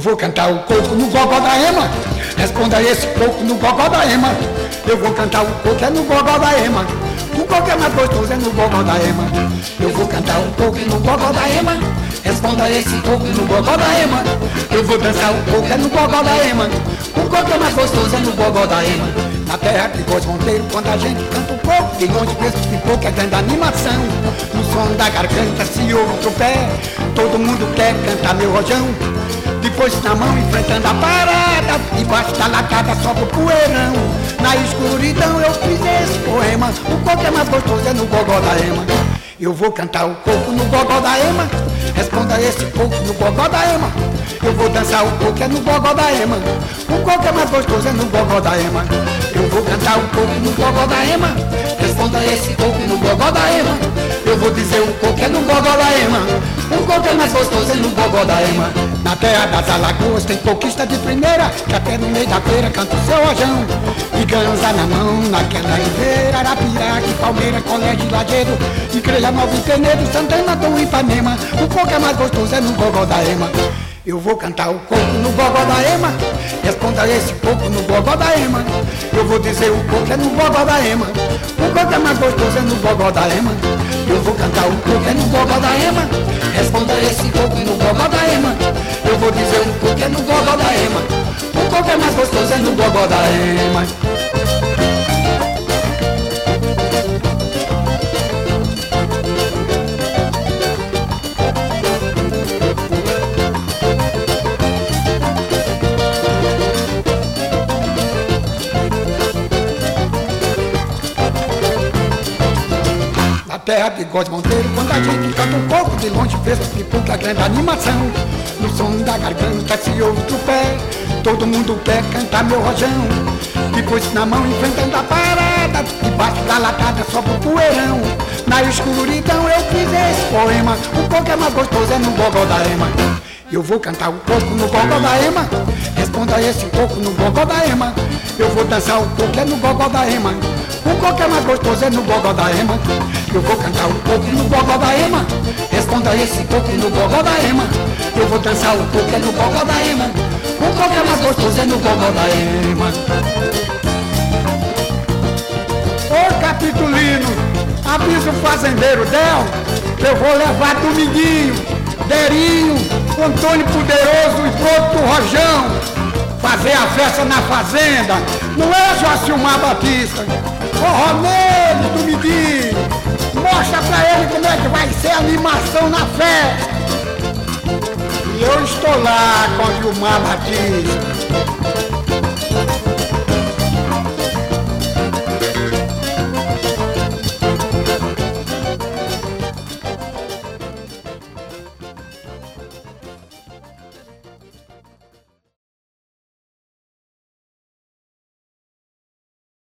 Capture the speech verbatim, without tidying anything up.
vou cantar o coco no gogó da ema. Responda esse coco no gogó da ema. Eu vou cantar o coco é no gogó da ema. O coco é mais gostoso é no gogó da ema. Eu vou cantar o coco no gogó da ema. Responda esse coco no gogó da ema. Eu vou dançar o coco é no gogó da ema. O coco é mais gostoso é no gogó da ema. Na terra de Góes Monteiro, quando a gente canta o coco, de longe pensa que pouco é grande animação. No som da garganta se ouve o tropé, todo mundo quer cantar meu rojão. Depois na mão enfrentando a parada, debaixo da lacada sobe o poeirão. Na escuridão eu fiz esse poema, o coco é mais gostoso é no gogó da ema. Eu vou cantar o coco no gogó da ema. Responda esse coco no gogó da ema. Eu vou dançar o coco é no gogó da ema. O coco é mais gostoso é no gogó da ema. Eu vou cantar o coco no gogó da ema. Responda esse coco no gogó da ema. Eu vou dizer o coco é no gogó da ema. O coco é mais gostoso é no gogó da ema. Na terra das Alagoas tem coquista de primeira, que até no meio da feira canta o seu rojão. E ganza na mão, naquela ribeira, Arapiraca, Palmeira, Colégio, Lajeiro, Igreja Nova e Penedo, Santana, Dom e Ipanema. O coco é mais gostoso é no gogó da ema. Eu vou cantar o coco no gogó da ema. Responda esse coco no gogó da ema. Eu vou dizer o coco é no gogó da ema. O coco é mais gostoso é no gogó da ema. Eu vou cantar o coco é no gogó da ema. Responda esse coco no gogó da ema. Eu vou dizer o coco é no gogó da ema. O coco é mais gostoso é no gogó da ema. Terra de Góes Monteiro, quando a gente canta um pouco de longe, vê que pouca grande animação. No som da garganta se ouve o pé, todo mundo quer cantar meu rojão. Depois na mão enfrentando a parada, debaixo da latada sobe o poeirão. Na escuridão eu fiz esse poema, o coco é mais gostoso é no gogó da ema. Eu vou cantar o coco no gogó da ema. Responda esse coco no gogó da ema. Eu vou dançar o coco é no gogó da ema. O coco é mais gostoso é no gogó da ema. Eu vou cantar o coco no gogó da ema. Responda esse coco no gogó da ema. Eu vou dançar o coco é no gogó da ema. O coco é mais gostoso é no gogó da ema. Ô Capitulino, avisa o fazendeiro Del que eu vou levar Dominguinho, Derinho, Antônio Poderoso e pronto pro Rojão fazer a festa na fazenda. Não é Joacilmar Batista? Forró nele, Dominguinho. Mostra pra ele como é que vai ser a animação na festa. E eu estou lá com o Gilmar Batista.